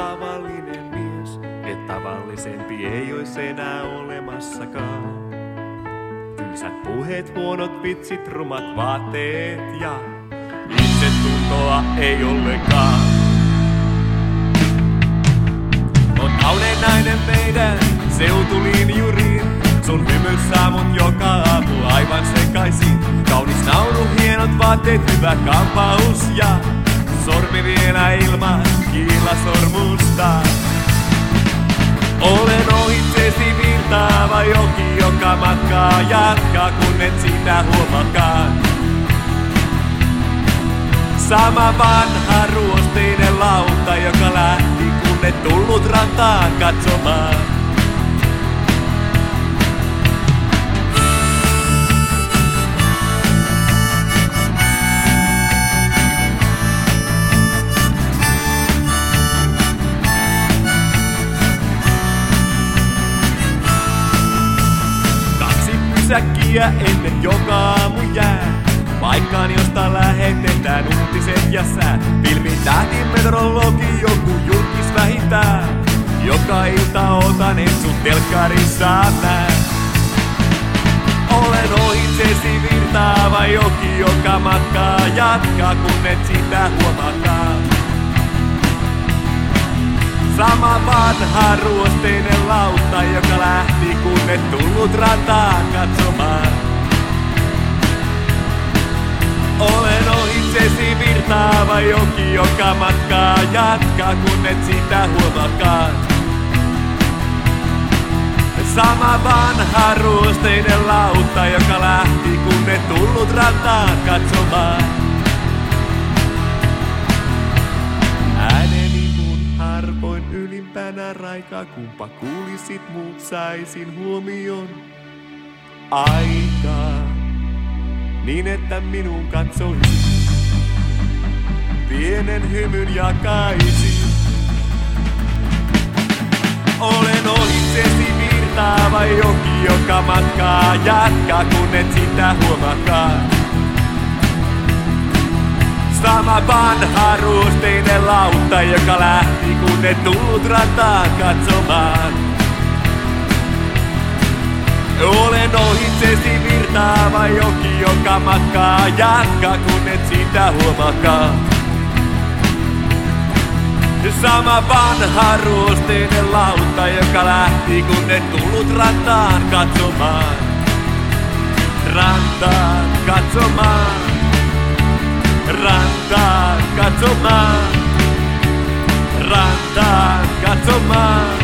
tavallinen mies, et tavallisempi ei ois enää olemassakaan. Tylsät puheet, huonot vitsit, rumat vaatteet ja itsetuntoa ei ollenkaan. On kaunein nainen meidän seutulinjuriin. Sun hymy saa mut joka aamu aivan sekaisin. Kaunis nauru, hienot vaatteet, hyvä kampaus ja sormi vielä ilman kiilasormusta. Olen ohitsesi virtaava joki, joka matkaa jatkaa, kun et sitä huomakaan. Sama vanha ruosteinen lauta, joka lähti, kun et tullut rantaan katsomaan. Säkkiä ennen joka aamu jää. Paikkaan, josta lähetetään uutiset ja säät. Filmin tähtimeteorologi, joku julkis vähintään. Joka ilta otan et sut telkkarissa näe. Olen ohitsesi virtaava joki, joka matkaa jatkaa, kun et sitä huomakaan. Sama vanha ruosteinen lautta, joka lähti, kun et tullut rantaan katsomaan. Olen ohitsesi virtaava joki, joka matkaa jatkaa, kun et sitä huomakaan. Sama vanha ruosteinen lautta, joka lähti, kun et tullut rantaan katsomaan. Harvoin ylimpänä raikaa, kumpa kuulisit muut saisin huomion aikaa. Niin että minun katsoisit, pienen hymyn jakaisin. Olen ohitsesi virtaava joki, joka matkaa jatkaa, kun et sitä huomakaan. Sama vanha ruosteinen lautta, joka lähti, kun et tullut rantaan katsomaan. Olen ohitsesi virtaava joki, joka matkaa jatkaa, kun et sitä huomakaan. Sama vanha ruosteinen lautta, joka lähti, kun et tullut rantaan katsomaan. Rantaan katsomaan. Rantaan katsomaan, rantaan katsomaan.